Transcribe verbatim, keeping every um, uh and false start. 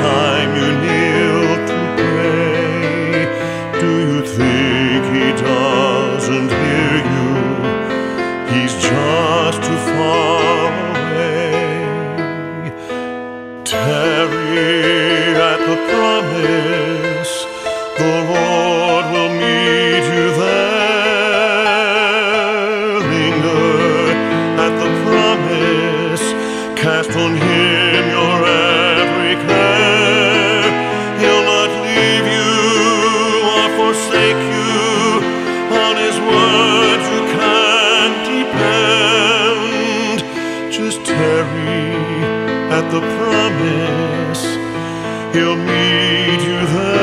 time you kneel to pray, do you think he doesn't hear you? He's just too far away. Tarry at the promise, the Lord will meet you there. Linger at the promise, cast on him your every care. He'll not leave you or forsake you. On his word you can depend. Just tarry at the promise, he'll meet you there.